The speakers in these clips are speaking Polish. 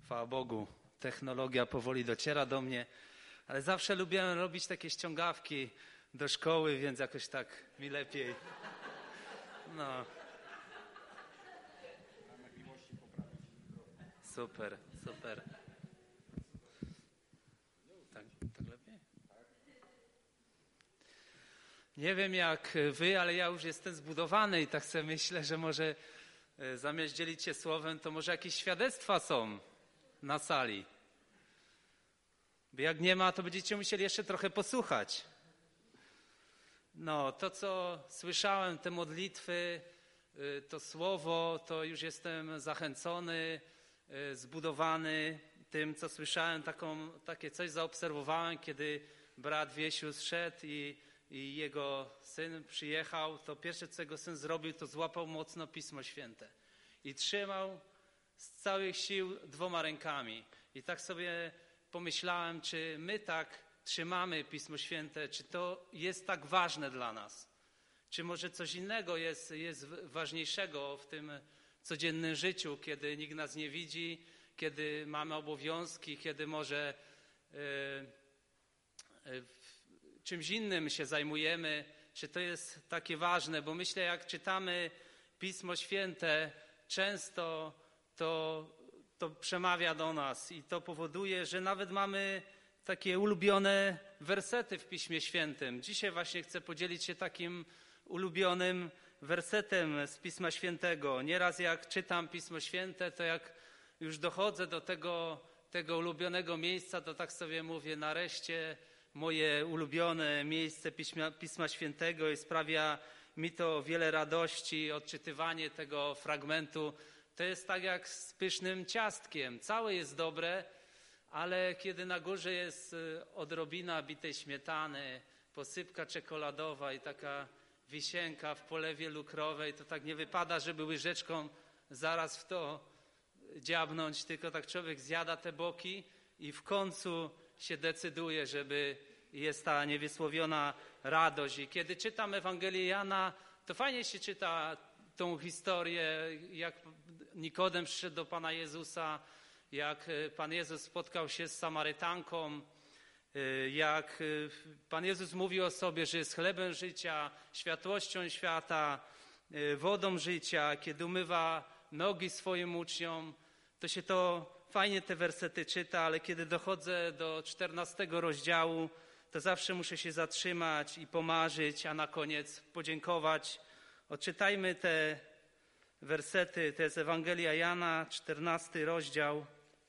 Chwała Bogu, technologia powoli dociera do mnie, ale zawsze lubiłem robić takie ściągawki do szkoły, więc jakoś tak mi lepiej. No. Super, super. Tak lepiej? Nie wiem jak wy, ale ja już jestem zbudowany i tak sobie myślę, że może zamiast dzielić się słowem, to może jakieś świadectwa są na sali. Bo jak nie ma, to będziecie musieli jeszcze trochę posłuchać. No, to co słyszałem, te modlitwy, to słowo, to już jestem zachęcony, zbudowany tym, co słyszałem, takie coś zaobserwowałem, kiedy brat Wiesiu zszedł i jego syn przyjechał, to pierwsze, co jego syn zrobił, to złapał mocno Pismo Święte i trzymał z całych sił 2 rękami. I tak sobie pomyślałem, czy my tak trzymamy Pismo Święte, czy to jest tak ważne dla nas, czy może coś innego jest ważniejszego w tym codziennym życiu, kiedy nikt nas nie widzi, kiedy mamy obowiązki, kiedy może czymś innym się zajmujemy, czy to jest takie ważne, bo myślę, jak czytamy Pismo Święte, często to przemawia do nas i to powoduje, że nawet mamy takie ulubione wersety w Piśmie Świętym. Dzisiaj właśnie chcę podzielić się takim ulubionym wersetem z Pisma Świętego. Nieraz jak czytam Pismo Święte, to jak już dochodzę do tego ulubionego miejsca, to tak sobie mówię, nareszcie moje ulubione miejsce Pisma Świętego i sprawia mi to wiele radości. Odczytywanie tego fragmentu to jest tak jak z pysznym ciastkiem. Całe jest dobre, ale kiedy na górze jest odrobina bitej śmietany, posypka czekoladowa i taka wisienka w polewie lukrowej, to tak nie wypada, żeby łyżeczką zaraz w to dziabnąć, tylko tak człowiek zjada te boki i w końcu się decyduje, żeby jest ta niewysłowiona radość. I kiedy czytam Ewangelię Jana, to fajnie się czyta tą historię, jak Nikodem przyszedł do Pana Jezusa, jak Pan Jezus spotkał się z Samarytanką, jak Pan Jezus mówi o sobie, że jest chlebem życia, światłością świata, wodą życia, kiedy umywa nogi swoim uczniom, to się to fajnie te wersety czyta, ale kiedy dochodzę do 14 rozdziału, to zawsze muszę się zatrzymać i pomarzyć, a na koniec podziękować. Odczytajmy te wersety, to jest Ewangelia Jana, 14 rozdział.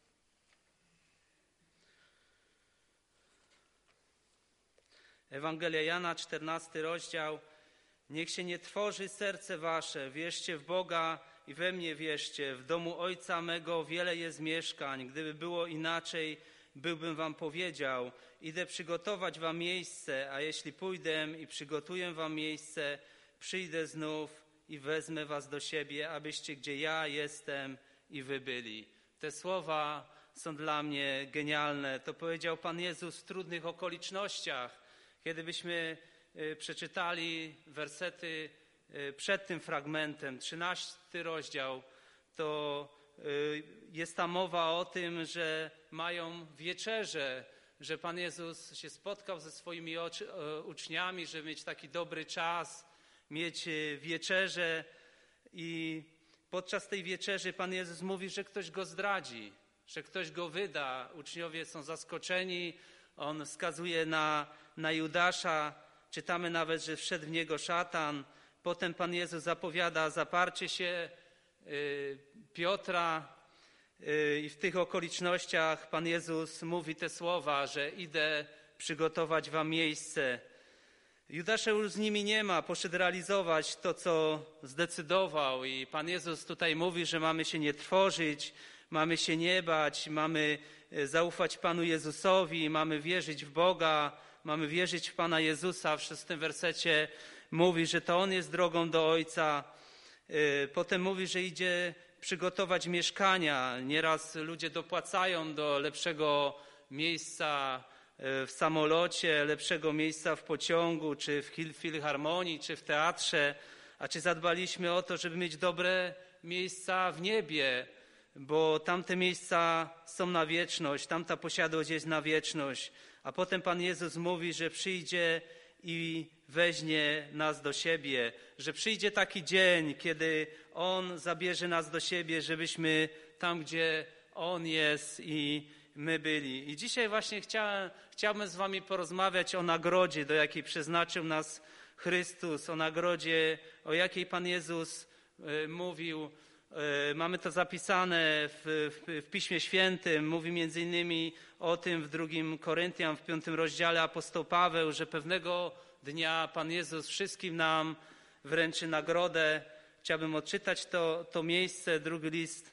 Ewangelia Jana, 14 rozdział. Niech się nie trwoży serce wasze, wierzcie w Boga i we mnie wierzcie. W domu Ojca mego wiele jest mieszkań. Gdyby było inaczej, byłbym wam powiedział. Idę przygotować wam miejsce, a jeśli pójdę i przygotuję wam miejsce, przyjdę znów i wezmę was do siebie, abyście gdzie ja jestem i wy byli. Te słowa są dla mnie genialne. To powiedział Pan Jezus w trudnych okolicznościach. Kiedy byśmy przeczytali wersety przed tym fragmentem, 13 rozdział, to jest ta mowa o tym, że mają wieczerzę, że Pan Jezus się spotkał ze swoimi uczniami, żeby mieć taki dobry czas, mieć wieczerzę i podczas tej wieczerzy Pan Jezus mówi, że ktoś go zdradzi, że ktoś go wyda. Uczniowie są zaskoczeni, on wskazuje na Judasza, czytamy nawet, że wszedł w niego szatan. Potem Pan Jezus zapowiada zaparcie się Piotra i w tych okolicznościach Pan Jezus mówi te słowa, że idę przygotować wam miejsce. Judasza już z nimi nie ma, poszedł realizować to, co zdecydował i Pan Jezus tutaj mówi, że mamy się nie trwożyć, mamy się nie bać, mamy zaufać Panu Jezusowi, mamy wierzyć w Boga, mamy wierzyć w Pana Jezusa. W 6 wersecie mówi, że to On jest drogą do Ojca. Potem mówi, że idzie przygotować mieszkania. Nieraz ludzie dopłacają do lepszego miejsca w samolocie, lepszego miejsca w pociągu, czy w filharmonii, czy w teatrze. A czy zadbaliśmy o to, żeby mieć dobre miejsca w niebie, bo tamte miejsca są na wieczność, tamta posiadłość jest na wieczność. A potem Pan Jezus mówi, że przyjdzie i weźmie nas do siebie, że przyjdzie taki dzień, kiedy On zabierze nas do siebie, żebyśmy tam, gdzie On jest i my byli. I dzisiaj właśnie chciałbym z wami porozmawiać o nagrodzie, do jakiej przeznaczył nas Chrystus, o nagrodzie, o jakiej Pan Jezus mówił. Mamy to zapisane w Piśmie Świętym. Mówi między innymi o tym w 2 Koryntian, w 5 rozdziale apostoł Paweł, że pewnego dnia Pan Jezus wszystkim nam wręczy nagrodę. Chciałbym odczytać to miejsce, 2 list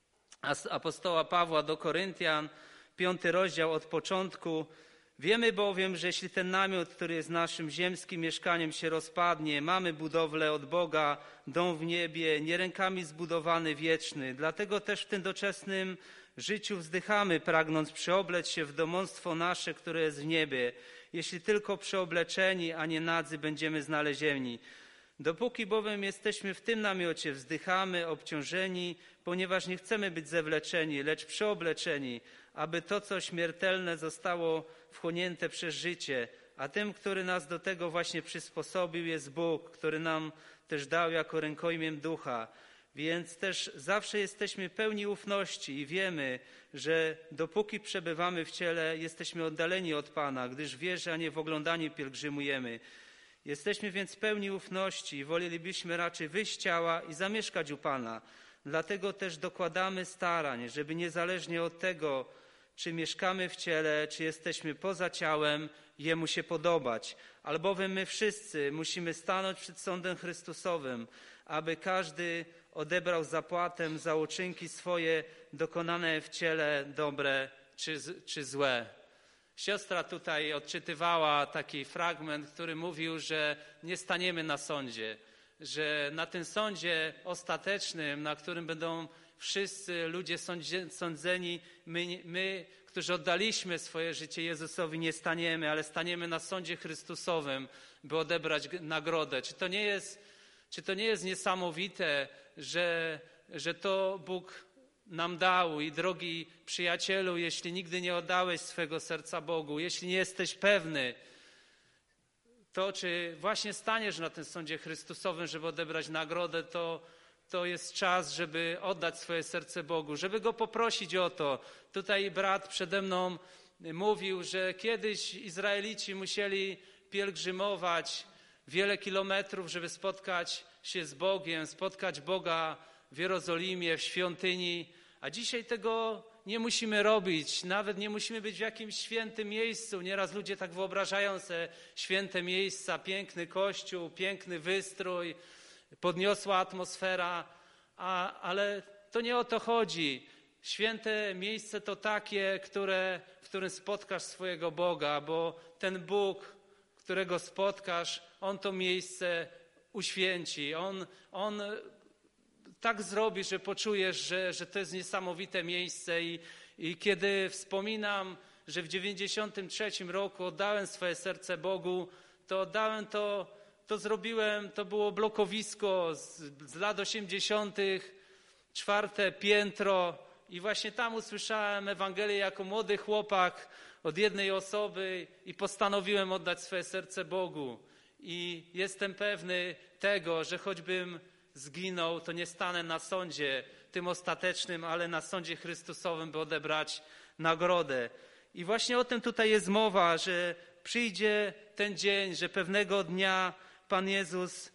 apostoła Pawła do Koryntian, 5 rozdział od początku. Wiemy bowiem, że jeśli ten namiot, który jest naszym ziemskim mieszkaniem, się rozpadnie, mamy budowlę od Boga, dom w niebie, nie rękami zbudowany, wieczny. Dlatego też w tym doczesnym życiu wzdychamy, pragnąc przeoblec się w domostwo nasze, które jest w niebie. Jeśli tylko przeobleczeni, a nie nadzy, będziemy znalezieni. Dopóki bowiem jesteśmy w tym namiocie, wzdychamy, obciążeni, ponieważ nie chcemy być zewleczeni, lecz przeobleczeni, aby to, co śmiertelne, zostało wchłonięte przez życie. A tym, który nas do tego właśnie przysposobił, jest Bóg, który nam też dał jako rękojmiem ducha. Więc też zawsze jesteśmy pełni ufności i wiemy, że dopóki przebywamy w ciele, jesteśmy oddaleni od Pana, gdyż w wierze, a nie w oglądaniu pielgrzymujemy. Jesteśmy więc pełni ufności i wolelibyśmy raczej wyjść z ciała i zamieszkać u Pana. Dlatego też dokładamy starań, żeby niezależnie od tego, czy mieszkamy w ciele, czy jesteśmy poza ciałem, Jemu się podobać. Albowiem my wszyscy musimy stanąć przed sądem Chrystusowym, aby każdy odebrał zapłatę za uczynki swoje dokonane w ciele, dobre czy złe. Siostra tutaj odczytywała taki fragment, który mówił, że nie staniemy na sądzie, że na tym sądzie ostatecznym, na którym będą wszyscy ludzie sądzeni, my, którzy oddaliśmy swoje życie Jezusowi, nie staniemy, ale staniemy na sądzie Chrystusowym, by odebrać nagrodę. Czy to nie jest niesamowite, że to Bóg nam dał? I drogi przyjacielu, jeśli nigdy nie oddałeś swego serca Bogu, jeśli nie jesteś pewny, to czy właśnie staniesz na tym sądzie Chrystusowym, żeby odebrać nagrodę, to jest czas, żeby oddać swoje serce Bogu, żeby Go poprosić o to. Tutaj brat przede mną mówił, że kiedyś Izraelici musieli pielgrzymować wiele kilometrów, żeby spotkać się z Bogiem, spotkać Boga w Jerozolimie, w świątyni, a dzisiaj tego nie musimy robić, nawet nie musimy być w jakimś świętym miejscu. Nieraz ludzie tak wyobrażają sobie święte miejsca, piękny kościół, piękny wystrój, podniosła atmosfera, ale to nie o to chodzi. Święte miejsce to takie, w którym spotkasz swojego Boga, bo ten Bóg, którego spotkasz, On to miejsce uświęci. On tak zrobi, że poczujesz, że to jest niesamowite miejsce i kiedy wspominam, że w 93 roku oddałem swoje serce Bogu, to oddałem to zrobiłem, to było blokowisko z lat 80., 4. piętro i właśnie tam usłyszałem Ewangelię jako młody chłopak od jednej osoby i postanowiłem oddać swoje serce Bogu. I jestem pewny tego, że choćbym zginął, to nie stanę na sądzie tym ostatecznym, ale na sądzie Chrystusowym, by odebrać nagrodę. I właśnie o tym tutaj jest mowa, że przyjdzie ten dzień, że pewnego dnia Pan Jezus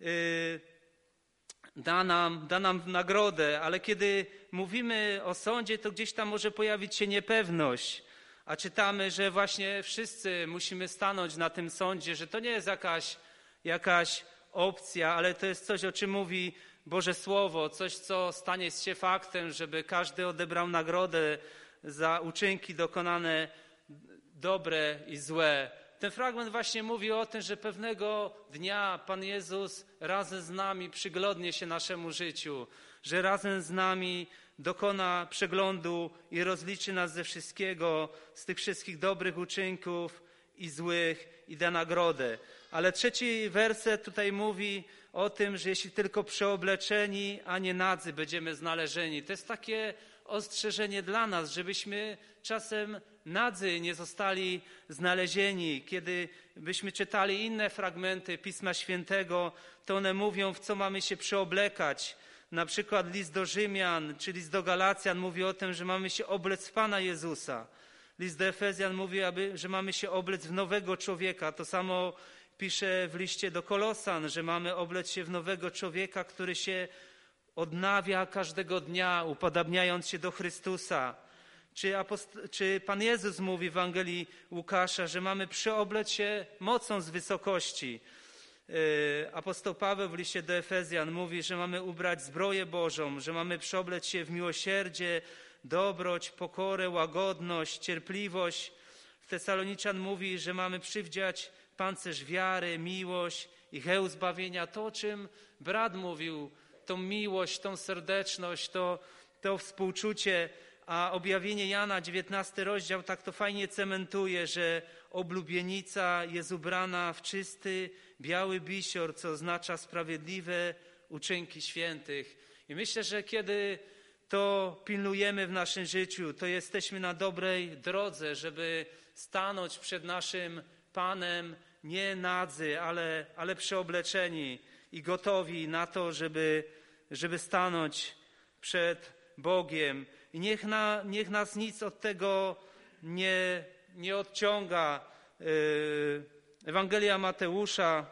da nam nagrodę, ale kiedy mówimy o sądzie, to gdzieś tam może pojawić się niepewność, a czytamy, że właśnie wszyscy musimy stanąć na tym sądzie, że to nie jest jakaś opcja, ale to jest coś, o czym mówi Boże Słowo, coś, co stanie się faktem, żeby każdy odebrał nagrodę za uczynki dokonane dobre i złe. Ten fragment właśnie mówi o tym, że pewnego dnia Pan Jezus razem z nami przyglądnie się naszemu życiu, że razem z nami dokona przeglądu i rozliczy nas ze wszystkiego, z tych wszystkich dobrych uczynków i złych i da nagrodę. Ale 3 werset tutaj mówi o tym, że jeśli tylko przeobleczeni, a nie nadzy będziemy znalezieni. To jest takie ostrzeżenie dla nas, żebyśmy czasem nadzy nie zostali znalezieni. Kiedy byśmy czytali inne fragmenty Pisma Świętego, to one mówią, w co mamy się przeoblekać. Na przykład list do Rzymian czy list do Galacjan mówi o tym, że mamy się oblec w Pana Jezusa. List do Efezjan mówi, że mamy się oblec w nowego człowieka. To samo pisze w liście do Kolosan, że mamy oblec się w nowego człowieka, który się odnawia każdego dnia, upodabniając się do Chrystusa. Czy Pan Jezus mówi w Ewangelii Łukasza, że mamy przeoblec się mocą z wysokości. Apostoł Paweł w liście do Efezjan mówi, że mamy ubrać zbroję Bożą, że mamy przeoblec się w miłosierdzie, dobroć, pokorę, łagodność, cierpliwość. W Tesaloniczan mówi, że mamy przywdziać pancerz wiary, miłość i hełm zbawienia. To, o czym brat mówił, tą miłość, tą serdeczność, to współczucie. A objawienie Jana, 19 rozdział, tak to fajnie cementuje, że oblubienica jest ubrana w czysty, biały bisior, co oznacza sprawiedliwe uczynki świętych. I myślę, że kiedy to pilnujemy w naszym życiu, to jesteśmy na dobrej drodze, żeby stanąć przed naszym Panem nie nadzy, ale przeobleczeni i gotowi na to, żeby stanąć przed Bogiem. I niech nas nic od tego nie odciąga. Ewangelia Mateusza,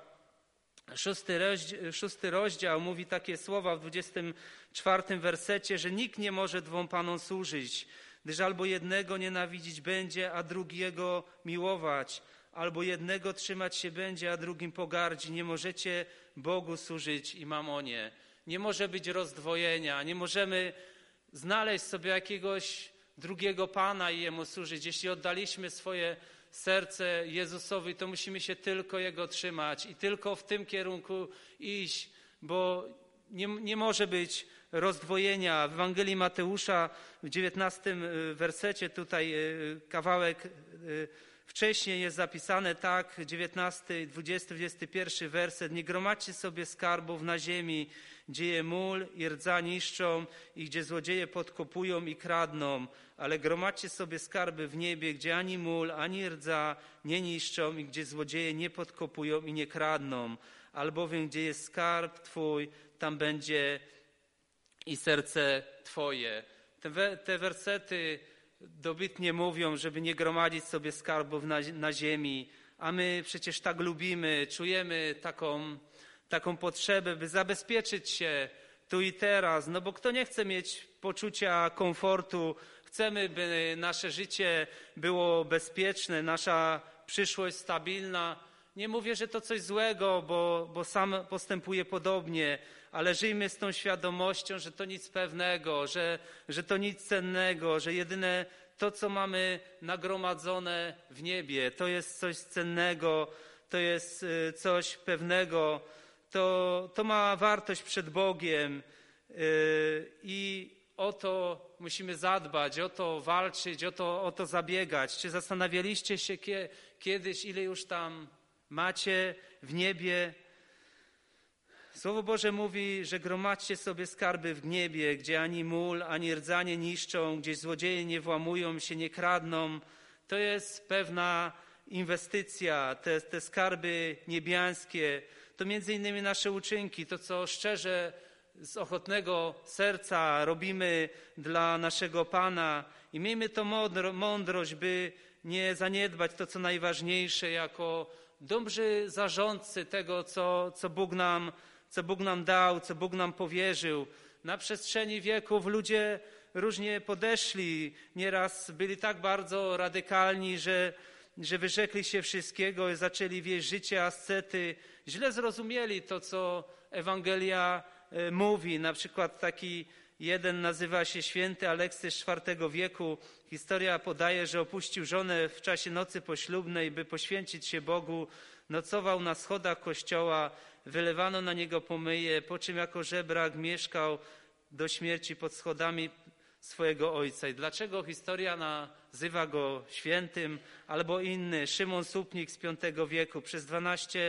6 rozdział mówi takie słowa w 24 wersecie, że nikt nie może dwom panom służyć, gdyż albo jednego nienawidzić będzie, a drugiego miłować, albo jednego trzymać się będzie, a drugim pogardzi. Nie możecie Bogu służyć i mamonie. Nie może być rozdwojenia, nie możemy znaleźć sobie jakiegoś drugiego Pana i Jemu służyć. Jeśli oddaliśmy swoje serce Jezusowi, to musimy się tylko Jego trzymać i tylko w tym kierunku iść, bo nie może być rozdwojenia. W Ewangelii Mateusza w 19 wersecie, tutaj kawałek wcześniej jest zapisane tak, 19, 20, 21 werset. Nie gromadźcie sobie skarbów na ziemi, gdzie je mól i rdza niszczą i gdzie złodzieje podkopują i kradną, ale gromadźcie sobie skarby w niebie, gdzie ani mól, ani rdza nie niszczą i gdzie złodzieje nie podkopują i nie kradną. Albowiem gdzie jest skarb Twój, tam będzie i serce Twoje. Te wersety dobitnie mówią, żeby nie gromadzić sobie skarbów na ziemi, a my przecież tak lubimy, czujemy taką potrzebę, by zabezpieczyć się tu i teraz, no bo kto nie chce mieć poczucia komfortu, chcemy, by nasze życie było bezpieczne, nasza przyszłość stabilna. Nie mówię, że to coś złego, bo sam postępuję podobnie, ale żyjmy z tą świadomością, że to nic pewnego, że to nic cennego, że jedyne to, co mamy nagromadzone w niebie, to jest coś cennego, to jest coś pewnego, to ma wartość przed Bogiem i o to musimy zadbać, o to walczyć, o to zabiegać. Czy zastanawialiście się kiedyś, ile już tam macie w niebie? Słowo Boże mówi, że gromadźcie sobie skarby w niebie, gdzie ani mól, ani rdza nie niszczą, gdzie złodzieje nie włamują się, nie kradną. To jest pewna inwestycja, te skarby niebiańskie. To między innymi nasze uczynki, to co szczerze z ochotnego serca robimy dla naszego Pana. I miejmy to mądrość, by nie zaniedbać to, co najważniejsze, jako dobrzy zarządcy tego, co Bóg nam dał, co Bóg nam powierzył. Na przestrzeni wieków ludzie różnie podeszli. Nieraz byli tak bardzo radykalni, że wyrzekli się wszystkiego i zaczęli wieść życie ascety. Źle zrozumieli to, co Ewangelia mówi. Na przykład taki jeden nazywa się święty Aleksy z IV wieku. Historia podaje, że opuścił żonę w czasie nocy poślubnej, by poświęcić się Bogu. Nocował na schodach kościoła, wylewano na niego pomyje, po czym jako żebrak mieszkał do śmierci pod schodami swojego ojca. I dlaczego historia nazywa go świętym? Albo inny, Szymon Supnik z V wieku. Przez 12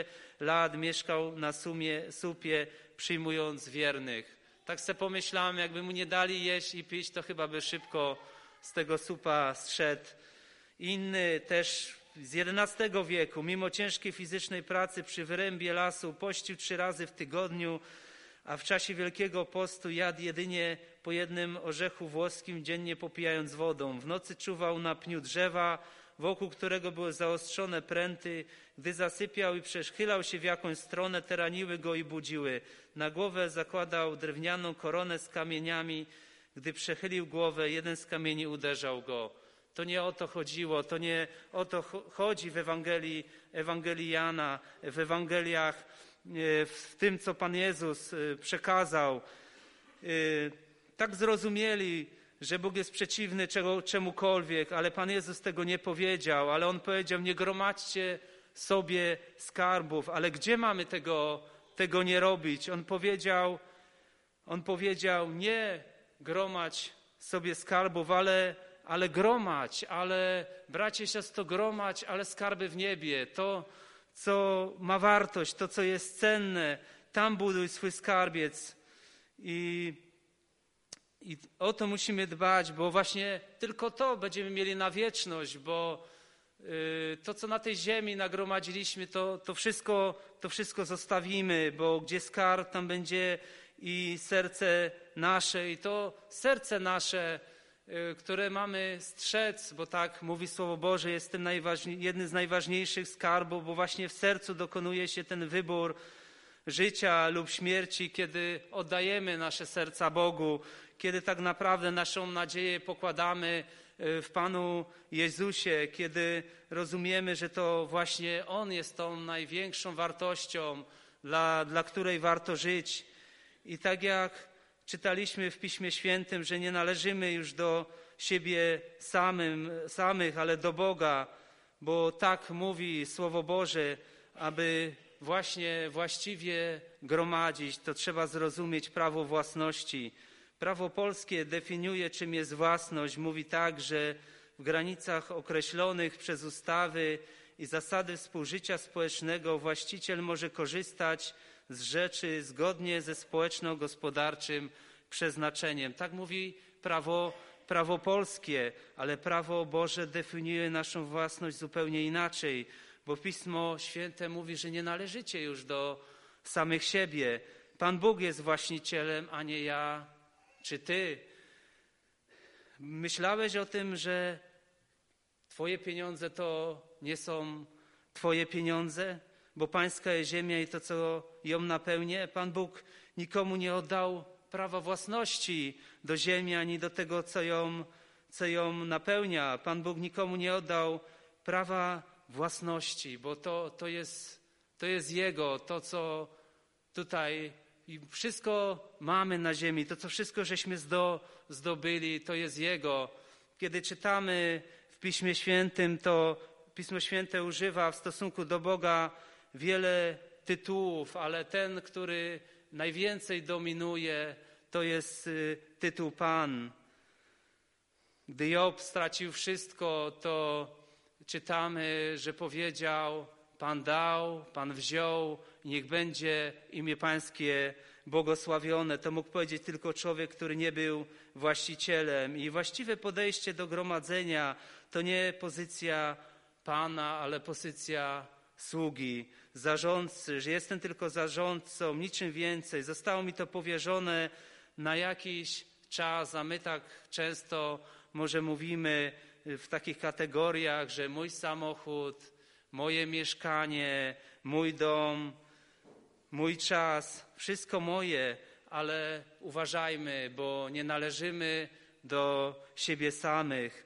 lat mieszkał na słupie, przyjmując wiernych. Tak se pomyślałem, jakby mu nie dali jeść i pić, to chyba by szybko z tego słupa zszedł. Inny też z XI wieku, mimo ciężkiej fizycznej pracy przy wyrębie lasu, pościł 3 razy w tygodniu, a w czasie Wielkiego Postu jadł jedynie po jednym orzechu włoskim, dziennie popijając wodą. W nocy czuwał na pniu drzewa, wokół którego były zaostrzone pręty. Gdy zasypiał i przechylał się w jakąś stronę, te raniły go i budziły. Na głowę zakładał drewnianą koronę z kamieniami. Gdy przechylił głowę, jeden z kamieni uderzał go. To nie o to chodziło, to nie o to chodzi w Ewangelii Jana, w Ewangeliach, w tym, co Pan Jezus przekazał. Tak zrozumieli, że Bóg jest przeciwny czemukolwiek, ale Pan Jezus tego nie powiedział, ale On powiedział, nie gromadźcie sobie skarbów, ale gdzie mamy tego nie robić? On powiedział, nie gromadź sobie skarbów, ale gromadź, ale bracie, siostro, gromadź, ale skarby w niebie, to, co ma wartość, to, co jest cenne, tam buduj swój skarbiec. I o to musimy dbać, bo właśnie tylko to będziemy mieli na wieczność, bo to, co na tej ziemi nagromadziliśmy, to wszystko zostawimy, bo gdzie skarb, tam będzie i serce nasze. I to serce nasze, które mamy strzec, bo tak mówi Słowo Boże, jest tym jednym z najważniejszych skarbów, bo właśnie w sercu dokonuje się ten wybór życia lub śmierci, kiedy oddajemy nasze serca Bogu, kiedy tak naprawdę naszą nadzieję pokładamy w Panu Jezusie, kiedy rozumiemy, że to właśnie On jest tą największą wartością, dla której warto żyć. I tak jak czytaliśmy w Piśmie Świętym, że nie należymy już do siebie samych, ale do Boga, bo tak mówi Słowo Boże, aby właśnie właściwie gromadzić, to trzeba zrozumieć prawo własności. Prawo polskie definiuje, czym jest własność. Mówi tak, że w granicach określonych przez ustawy i zasady współżycia społecznego właściciel może korzystać z rzeczy zgodnie ze społeczno-gospodarczym przeznaczeniem. Tak mówi prawo polskie, ale prawo Boże definiuje naszą własność zupełnie inaczej, bo Pismo Święte mówi, że nie należycie już do samych siebie. Pan Bóg jest właścicielem, a nie ja czy ty. Myślałeś o tym, że twoje pieniądze to nie są twoje pieniądze, bo pańska jest ziemia i to, co ją napełnia? Pan Bóg nikomu nie oddał prawa własności do ziemi, ani do tego, co ją napełnia. Pan Bóg nikomu nie oddał prawa własności, bo to jest Jego, to, co tutaj i wszystko mamy na ziemi, to wszystko, żeśmy zdobyli, to jest Jego. Kiedy czytamy w Piśmie Świętym, to Pismo Święte używa w stosunku do Boga wiele tytułów, ale ten, który najwięcej dominuje, to jest tytuł Pan. Gdy Job stracił wszystko, to czytamy, że powiedział, Pan dał, Pan wziął, niech będzie imię Pańskie błogosławione. To mógł powiedzieć tylko człowiek, który nie był właścicielem. I właściwe podejście do gromadzenia to nie pozycja Pana, ale pozycja sługi, zarządcy, że jestem tylko zarządcą, niczym więcej. Zostało mi to powierzone na jakiś czas, a my tak często może mówimy w takich kategoriach, że mój samochód, moje mieszkanie, mój dom, mój czas, wszystko moje, ale uważajmy, bo nie należymy do siebie samych.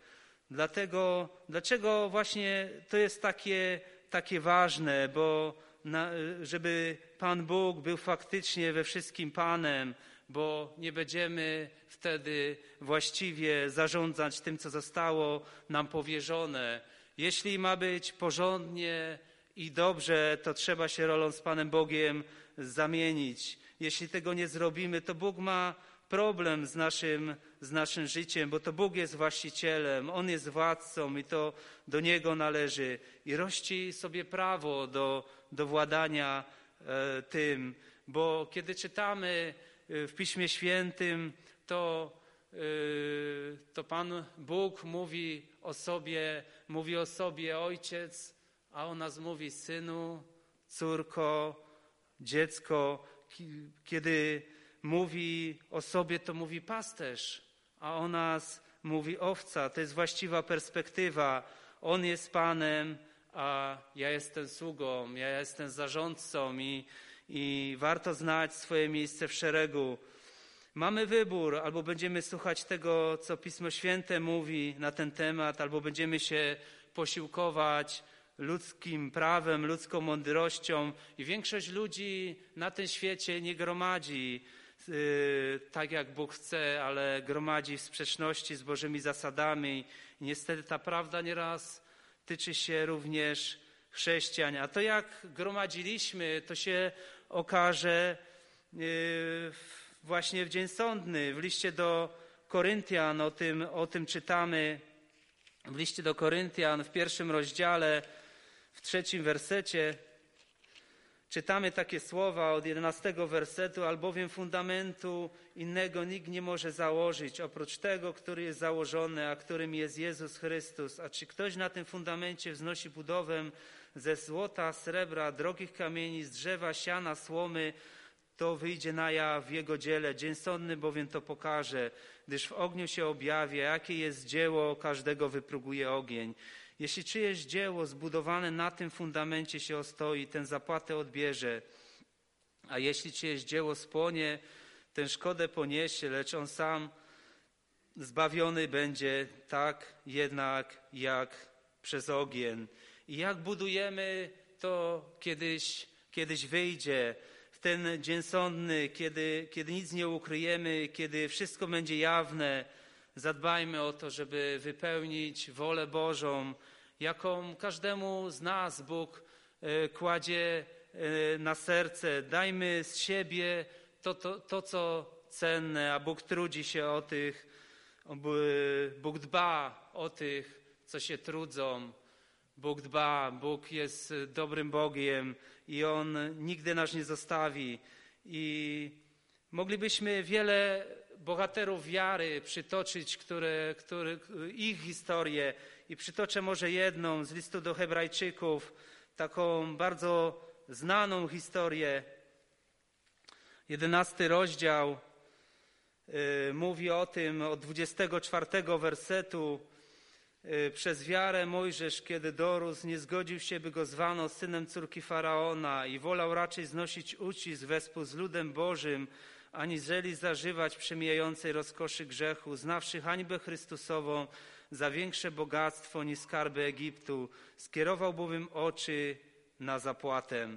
Dlaczego właśnie to jest takie ważne, bo żeby Pan Bóg był faktycznie we wszystkim Panem, bo nie będziemy wtedy właściwie zarządzać tym, co zostało nam powierzone. Jeśli ma być porządnie i dobrze, to trzeba się rolą z Panem Bogiem zamienić. Jeśli tego nie zrobimy, to Bóg ma problem z naszym życiem, bo to Bóg jest właścicielem, On jest władcą i to do Niego należy. I rości sobie prawo do władania tym, bo kiedy czytamy w Piśmie Świętym, to Pan Bóg mówi o sobie Ojciec, a o nas mówi Synu, córko, dziecko. Kiedy mówi o sobie, to mówi pasterz, a o nas mówi owca. To jest właściwa perspektywa. On jest Panem, a ja jestem sługą, ja jestem zarządcą i warto znać swoje miejsce w szeregu. Mamy wybór, albo będziemy słuchać tego, co Pismo Święte mówi na ten temat, albo będziemy się posiłkować ludzkim prawem, ludzką mądrością. I większość ludzi na tym świecie nie gromadzi tak, jak Bóg chce, ale gromadzi w sprzeczności z Bożymi zasadami. I niestety ta prawda nieraz tyczy się również chrześcijan. A to, jak gromadziliśmy, to się okaże właśnie w dzień sądny. W liście do Koryntian o tym czytamy. W liście do Koryntian w 1 rozdziale, w 3 wersecie czytamy takie słowa od 11 wersetu: albowiem fundamentu innego nikt nie może założyć, oprócz tego, który jest założony, a którym jest Jezus Chrystus. A czy ktoś na tym fundamencie wznosi budowę ze złota, srebra, drogich kamieni, z drzewa, siana, słomy, to wyjdzie na jaw w jego dziele. Dzień sądny bowiem to pokaże, gdyż w ogniu się objawia, jakie jest dzieło, każdego wypróbuje ogień. Jeśli czyjeś dzieło zbudowane na tym fundamencie się ostoi, ten zapłatę odbierze. A jeśli czyjeś dzieło spłonie, ten szkodę poniesie, lecz on sam zbawiony będzie tak jednak jak przez ogień. I jak budujemy, to kiedyś wyjdzie. W ten dzień sądny, kiedy nic nie ukryjemy, kiedy wszystko będzie jawne, zadbajmy o to, żeby wypełnić wolę Bożą, jaką każdemu z nas Bóg kładzie na serce. Dajmy z siebie to co cenne, a Bóg trudzi się o tych, Bóg dba o tych, co się trudzą. Bóg jest dobrym Bogiem i On nigdy nas nie zostawi. I moglibyśmy wiele bohaterów wiary przytoczyć, ich historię. I przytoczę może jedną z listu do Hebrajczyków, taką bardzo znaną historię. 11 rozdział mówi o tym, od 24 wersetu. Przez wiarę Mojżesz, kiedy dorósł, nie zgodził się, by go zwano synem córki Faraona i wolał raczej znosić ucisk wespół z ludem Bożym, aniżeli zażywać przemijającej rozkoszy grzechu, znawszy hańbę Chrystusową za większe bogactwo niż skarby Egiptu. Skierował bowiem oczy na zapłatę.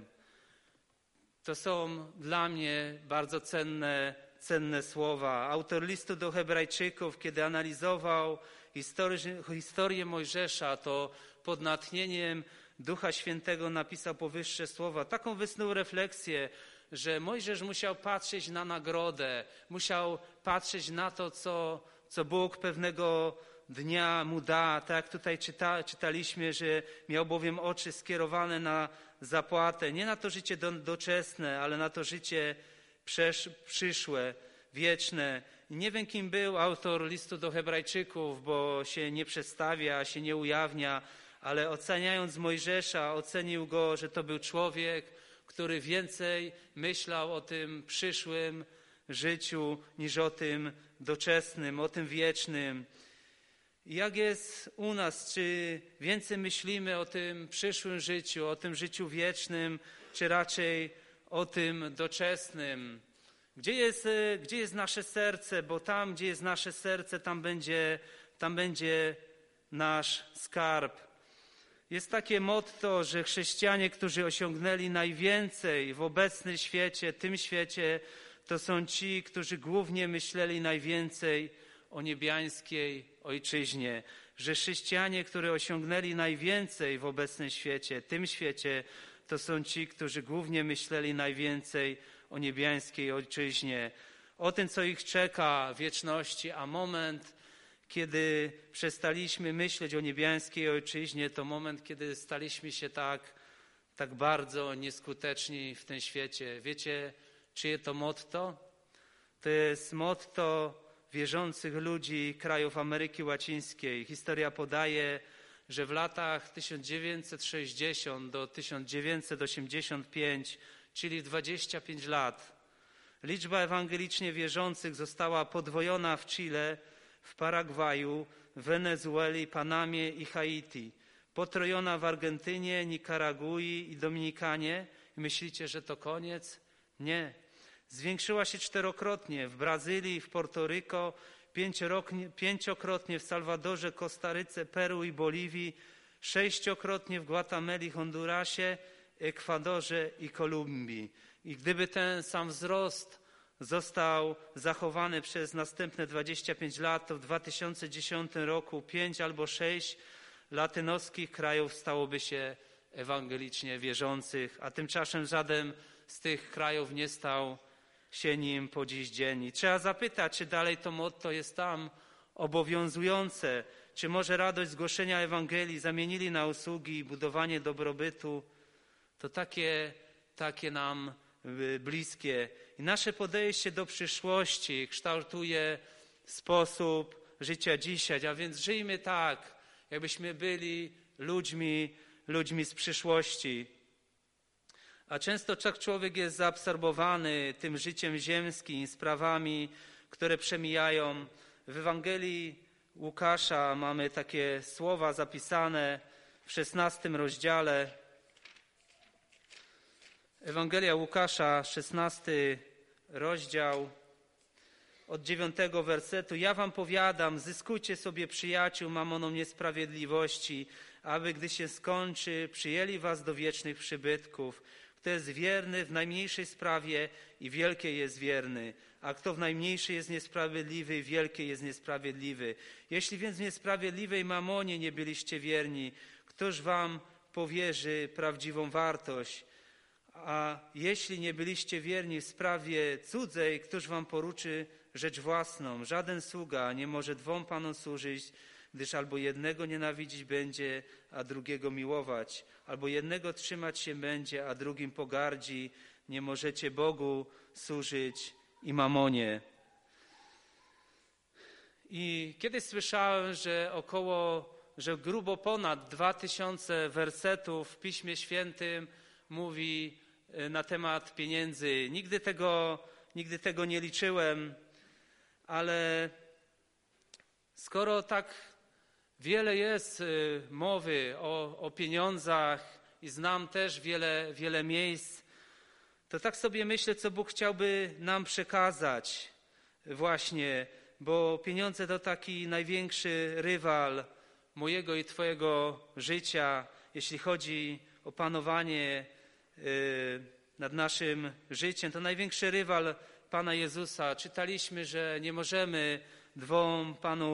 To są dla mnie bardzo cenne słowa. Autor listu do Hebrajczyków, kiedy analizował historię Mojżesza, to pod natchnieniem Ducha Świętego napisał powyższe słowa. Taką wysnuł refleksję, że Mojżesz musiał patrzeć na nagrodę, musiał patrzeć na to, co Bóg pewnego dnia mu da. Tak jak tutaj czytaliśmy, że miał bowiem oczy skierowane na zapłatę. Nie na to życie doczesne, ale na to życie przyszłe, wieczne. Nie wiem, kim był autor listu do Hebrajczyków, bo się nie przedstawia, się nie ujawnia, ale oceniając Mojżesza, ocenił go, że to był człowiek, który więcej myślał o tym przyszłym życiu niż o tym doczesnym, o tym wiecznym. Jak jest u nas? Czy więcej myślimy o tym przyszłym życiu, o tym życiu wiecznym, czy raczej o tym doczesnym? Gdzie jest nasze serce? Bo tam, gdzie jest nasze serce, tam będzie nasz skarb. Jest takie motto, że chrześcijanie, którzy osiągnęli najwięcej w obecnym świecie, tym świecie, to są ci, którzy głównie myśleli najwięcej o niebiańskiej ojczyźnie. Że chrześcijanie, którzy osiągnęli najwięcej w obecnym świecie, tym świecie, to są ci, którzy głównie myśleli najwięcej o niebiańskiej ojczyźnie. o tym, co ich czeka w wieczności, a moment, kiedy przestaliśmy myśleć o niebiańskiej ojczyźnie, to moment, kiedy staliśmy się tak bardzo nieskuteczni w tym świecie. Wiecie, czyje to motto? To jest motto wierzących ludzi krajów Ameryki Łacińskiej. Historia podaje, że w latach 1960 do 1985, czyli 25 lat, liczba ewangelicznie wierzących została podwojona w Chile, w Paragwaju, Wenezueli, Panamie i Haiti. Potrojona w Argentynie, Nikaragui i Dominikanie. I myślicie, że to koniec? Nie. Zwiększyła się 4-krotnie w Brazylii, w Portoryko, 5-krotnie w Salwadorze, Kostaryce, Peru i Boliwii, 6-krotnie w Gwatemali, Hondurasie, Ekwadorze i Kolumbii. I gdyby ten sam wzrost został zachowany przez następne 25 lat, to w 2010 roku 5 albo 6 latynoskich krajów stałoby się ewangelicznie wierzących, a tymczasem żaden z tych krajów nie stał się nim po dziś dzień. I trzeba zapytać, czy dalej to motto jest tam obowiązujące, czy może radość zgłoszenia Ewangelii zamienili na usługi i budowanie dobrobytu. To takie nam bliskie. I nasze podejście do przyszłości kształtuje sposób życia dzisiaj, a więc żyjmy tak, jakbyśmy byli ludźmi z przyszłości. A często tak człowiek jest zaabsorbowany tym życiem ziemskim, sprawami, które przemijają. W Ewangelii Łukasza mamy takie słowa zapisane w 16 rozdziale. Ewangelia Łukasza, 16 rozdział, od 9 wersetu. Ja wam powiadam, zyskujcie sobie przyjaciół mamoną niesprawiedliwości, aby gdy się skończy, przyjęli was do wiecznych przybytków. Kto jest wierny w najmniejszej sprawie i wielkiej jest wierny, a kto w najmniejszej jest niesprawiedliwy, wielkiej jest niesprawiedliwy. Jeśli więc w niesprawiedliwej mamonie nie byliście wierni, któż wam powierzy prawdziwą wartość? A jeśli nie byliście wierni w sprawie cudzej, któż wam poruczy rzecz własną? Żaden sługa nie może 2 panom służyć, gdyż albo jednego nienawidzić będzie, a drugiego miłować, albo jednego trzymać się będzie, a drugim pogardzi. Nie możecie Bogu służyć i mamonie. I kiedyś słyszałem, że grubo ponad 2000 wersetów w Piśmie Świętym mówi na temat pieniędzy. Nigdy tego nie liczyłem, ale skoro tak wiele jest mowy o pieniądzach i znam też wiele miejsc, to tak sobie myślę, co Bóg chciałby nam przekazać właśnie, bo pieniądze to taki największy rywal mojego i Twojego życia, jeśli chodzi o panowanie nad naszym życiem. To największy rywal Pana Jezusa. Czytaliśmy, że nie możemy dwom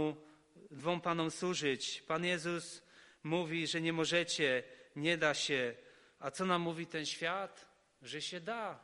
panom służyć. Pan Jezus mówi, że nie możecie, nie da się. A co nam mówi ten świat? Że się da,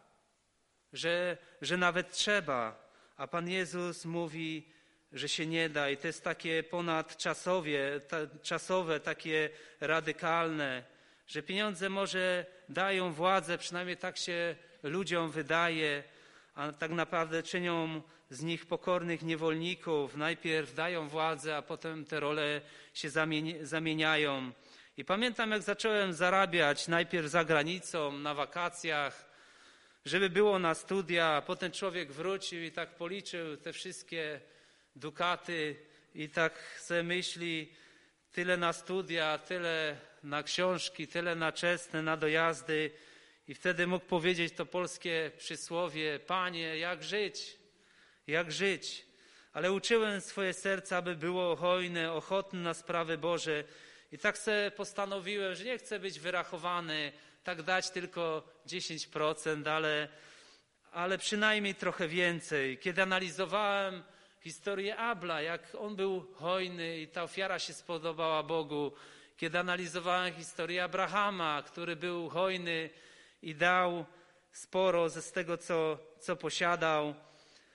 że nawet trzeba. A Pan Jezus mówi, że się nie da. I to jest takie ponadczasowe, takie radykalne, że pieniądze może dają władzę, przynajmniej tak się ludziom wydaje, a tak naprawdę czynią z nich pokornych niewolników. Najpierw dają władzę, a potem te role się zamieniają. I pamiętam, jak zacząłem zarabiać najpierw za granicą, na wakacjach, żeby było na studia, a potem człowiek wrócił i tak policzył te wszystkie dukaty i tak sobie myśli, tyle na studia, tyle na książki, tyle na czesne, na dojazdy. I wtedy mógł powiedzieć to polskie przysłowie: Panie, jak żyć? Jak żyć? Ale uczyłem swoje serce, aby było hojne, ochotne na sprawy Boże. I tak sobie postanowiłem, że nie chcę być wyrachowany, tak dać tylko 10%, ale przynajmniej trochę więcej. Kiedy analizowałem historię Abla, jak on był hojny i ta ofiara się spodobała Bogu. Kiedy analizowałem historię Abrahama, który był hojny i dał sporo z tego, co posiadał.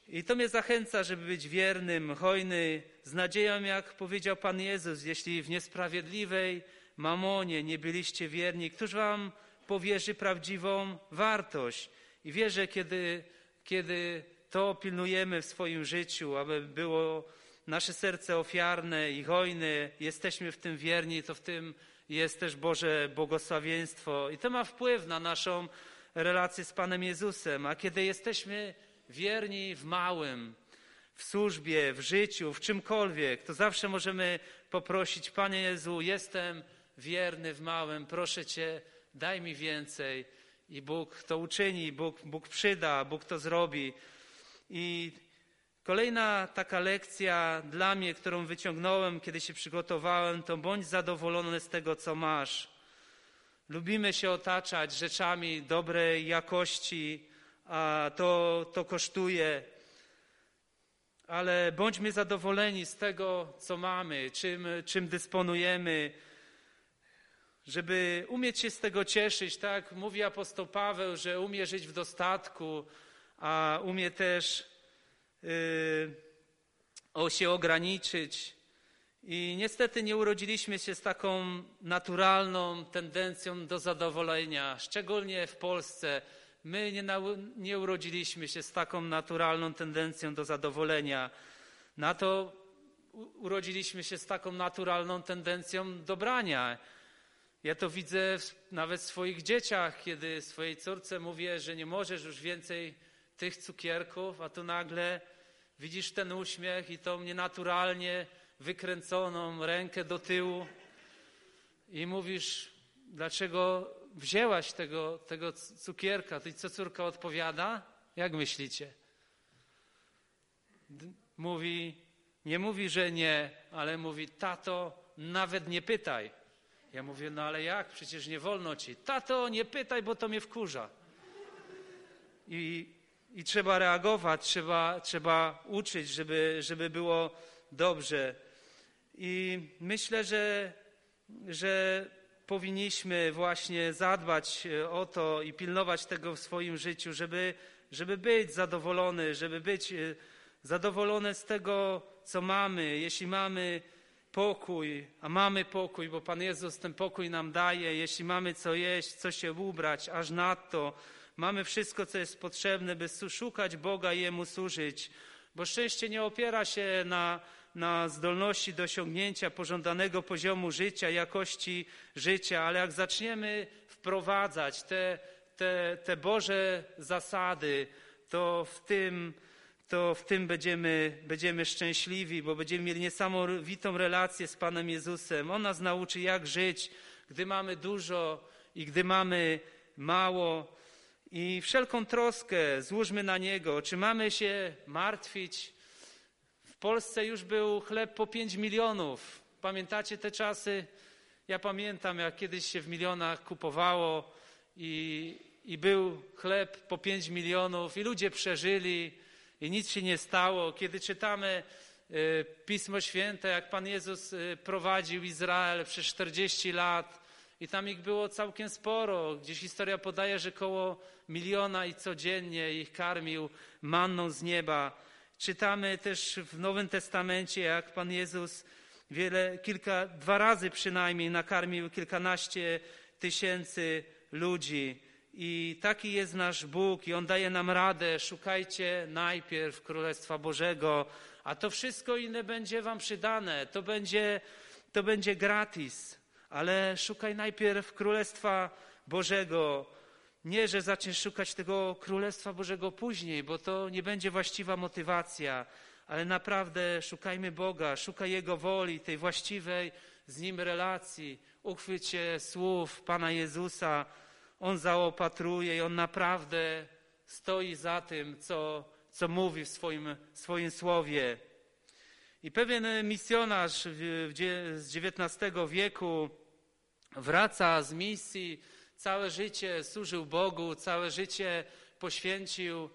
I to mnie zachęca, żeby być wiernym, hojny, z nadzieją, jak powiedział Pan Jezus, jeśli w niesprawiedliwej mamonie nie byliście wierni, któż wam powierzy prawdziwą wartość? I wierzę, kiedy to pilnujemy w swoim życiu, aby było nasze serce ofiarne i hojne, jesteśmy w tym wierni, to w tym jest też Boże błogosławieństwo. I to ma wpływ na naszą relację z Panem Jezusem. A kiedy jesteśmy wierni w małym, w służbie, w życiu, w czymkolwiek, to zawsze możemy poprosić: Panie Jezu, jestem wierny w małym, proszę Cię, daj mi więcej. I Bóg to uczyni, Bóg przyda, Bóg to zrobi. I kolejna taka lekcja dla mnie, którą wyciągnąłem, kiedy się przygotowałem, to bądź zadowolony z tego, co masz. Lubimy się otaczać rzeczami dobrej jakości, a to kosztuje. Ale bądźmy zadowoleni z tego, co mamy, czym dysponujemy, żeby umieć się z tego cieszyć. Tak mówi apostoł Paweł, że umie żyć w dostatku, a umie też się ograniczyć. I niestety nie urodziliśmy się z taką naturalną tendencją do zadowolenia, szczególnie w Polsce. My nie urodziliśmy się z taką naturalną tendencją do zadowolenia. Na to urodziliśmy się z taką naturalną tendencją do brania. Ja to widzę nawet w swoich dzieciach, kiedy swojej córce mówię, że nie możesz już więcej tych cukierków, a tu nagle widzisz ten uśmiech i tą nienaturalnie wykręconą rękę do tyłu i mówisz: dlaczego wzięłaś tego cukierka? To i co córka odpowiada? Jak myślicie? Nie mówi, że nie, ale mówi: tato, nawet nie pytaj. Ja mówię: no ale jak? Przecież nie wolno ci. Tato, nie pytaj, bo to mnie wkurza. I trzeba reagować, trzeba uczyć, żeby było dobrze. I myślę, że powinniśmy właśnie zadbać o to i pilnować tego w swoim życiu, żeby być zadowolony, żeby być zadowolony z tego, co mamy. Jeśli mamy pokój, a mamy pokój, bo Pan Jezus ten pokój nam daje, jeśli mamy co jeść, co się ubrać, aż nadto mamy wszystko, co jest potrzebne, by szukać Boga i Jemu służyć. Bo szczęście nie opiera się na zdolności do osiągnięcia pożądanego poziomu życia, jakości życia, ale jak zaczniemy wprowadzać te Boże zasady, to w tym będziemy szczęśliwi, bo będziemy mieli niesamowitą relację z Panem Jezusem. On nas nauczy, jak żyć, gdy mamy dużo i gdy mamy mało. I wszelką troskę złóżmy na Niego. Czy mamy się martwić? W Polsce już był chleb po 5 milionów. Pamiętacie te czasy? Ja pamiętam, jak kiedyś się w milionach kupowało i był chleb po 5 milionów i ludzie przeżyli i nic się nie stało. Kiedy czytamy Pismo Święte, jak Pan Jezus prowadził Izrael przez 40 lat i tam ich było całkiem sporo. Gdzieś historia podaje, że koło 1 miliona i codziennie ich karmił manną z nieba. Czytamy też w Nowym Testamencie, jak Pan Jezus 2 razy przynajmniej nakarmił kilkanaście tysięcy ludzi. I taki jest nasz Bóg i On daje nam radę. Szukajcie najpierw Królestwa Bożego, a to wszystko inne będzie wam przydane. To będzie gratis, ale szukaj najpierw Królestwa Bożego. Nie, że zaczniesz szukać tego Królestwa Bożego później, bo to nie będzie właściwa motywacja, ale naprawdę szukajmy Boga, szukaj Jego woli, tej właściwej z Nim relacji. Uchwyć się słów Pana Jezusa. On zaopatruje i On naprawdę stoi za tym, co mówi w swoim słowie. I pewien misjonarz z XIX wieku wraca z misji, całe życie służył Bogu, całe życie poświęcił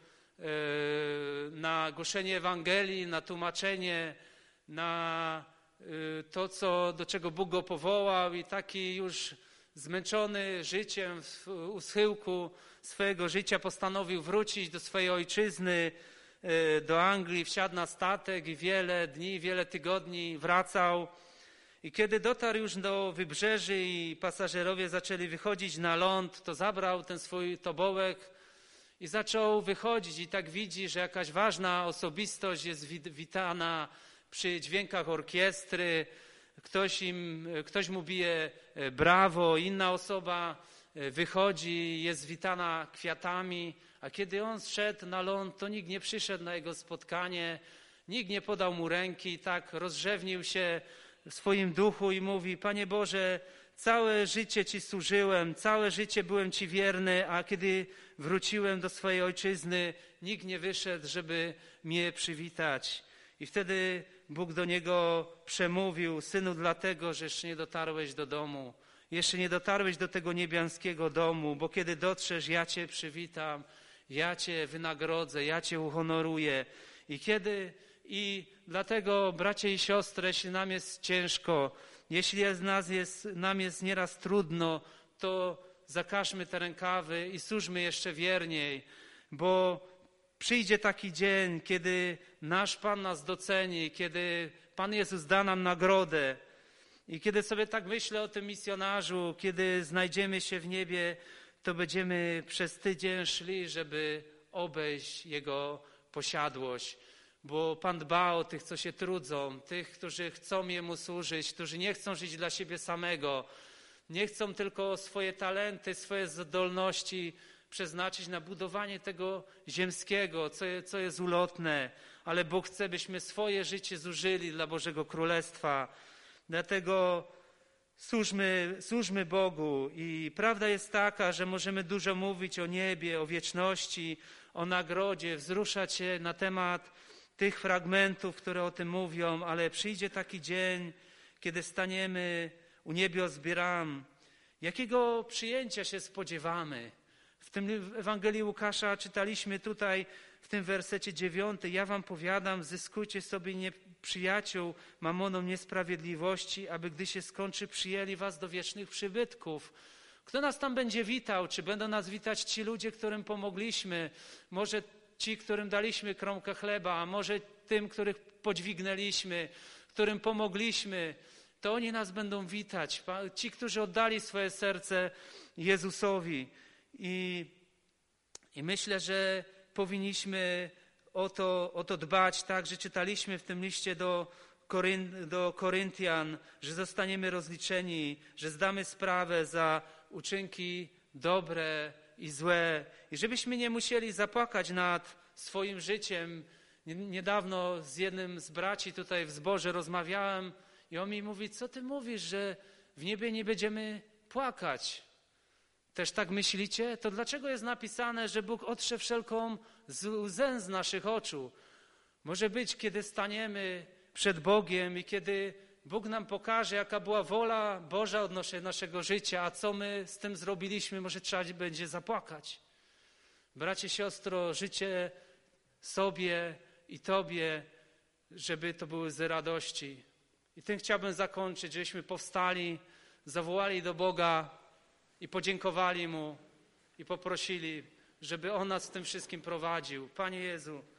na głoszenie Ewangelii, na tłumaczenie, na to, do czego Bóg go powołał i taki już zmęczony życiem u schyłku swojego życia postanowił wrócić do swojej ojczyzny, do Anglii, wsiadł na statek i wiele dni, wiele tygodni wracał. I kiedy dotarł już do wybrzeży i pasażerowie zaczęli wychodzić na ląd, to zabrał ten swój tobołek i zaczął wychodzić i tak widzi, że jakaś ważna osobistość jest witana przy dźwiękach orkiestry, ktoś mu bije brawo, inna osoba wychodzi, jest witana kwiatami, a kiedy on zszedł na ląd, to nikt nie przyszedł na jego spotkanie, nikt nie podał mu ręki, tak rozrzewnił się w swoim duchu i mówi: Panie Boże, całe życie Ci służyłem, całe życie byłem Ci wierny, a kiedy wróciłem do swojej ojczyzny, nikt nie wyszedł, żeby mnie przywitać. I wtedy Bóg do niego przemówił: synu, dlatego, że jeszcze nie dotarłeś do domu, jeszcze nie dotarłeś do tego niebiańskiego domu, bo kiedy dotrzesz, ja Cię przywitam, ja Cię wynagrodzę, ja Cię uhonoruję. I dlatego, bracia i siostry, jeśli nam jest ciężko, jeśli nam jest nieraz trudno, to zakażmy te rękawy i służmy jeszcze wierniej, bo przyjdzie taki dzień, kiedy nasz Pan nas doceni, kiedy Pan Jezus da nam nagrodę. I kiedy sobie tak myślę o tym misjonarzu, kiedy znajdziemy się w niebie, to będziemy przez tydzień szli, żeby obejść Jego posiadłość. Bo Pan dba o tych, co się trudzą, tych, którzy chcą Jemu służyć, którzy nie chcą żyć dla siebie samego, nie chcą tylko swoje talenty, swoje zdolności przeznaczyć na budowanie tego ziemskiego, co jest ulotne, ale Bóg chce, byśmy swoje życie zużyli dla Bożego Królestwa. Dlatego służmy Bogu i prawda jest taka, że możemy dużo mówić o niebie, o wieczności, o nagrodzie, wzruszać się na temat tych fragmentów, które o tym mówią, ale przyjdzie taki dzień, kiedy staniemy u niebios bram. Jakiego przyjęcia się spodziewamy? W tym Ewangelii Łukasza czytaliśmy tutaj w tym wersecie 9: ja wam powiadam, zyskujcie sobie nieprzyjaciół mamoną niesprawiedliwości, aby gdy się skończy, przyjęli was do wiecznych przybytków. Kto nas tam będzie witał? Czy będą nas witać ci ludzie, którym pomogliśmy? Może ci, którym daliśmy kromkę chleba, a może tym, których podźwignęliśmy, którym pomogliśmy, to oni nas będą witać. Ci, którzy oddali swoje serce Jezusowi. I myślę, że powinniśmy o to dbać, tak, że czytaliśmy w tym liście do Koryntian, że zostaniemy rozliczeni, że zdamy sprawę za uczynki dobre i złe i żebyśmy nie musieli zapłakać nad swoim życiem. Niedawno z jednym z braci tutaj w zborze rozmawiałem i on mi mówi: co ty mówisz, że w niebie nie będziemy płakać? Też tak myślicie? To dlaczego jest napisane, że Bóg otrze wszelką łzę z naszych oczu? Może być, kiedy staniemy przed Bogiem i kiedy Bóg nam pokaże, jaka była wola Boża odnośnie naszego życia, a co my z tym zrobiliśmy, może trzeba będzie zapłakać. Bracie, siostro, życie sobie i Tobie, żeby to były łzy radości. I tym chciałbym zakończyć, żebyśmy powstali, zawołali do Boga i podziękowali Mu i poprosili, żeby On nas w tym wszystkim prowadził. Panie Jezu,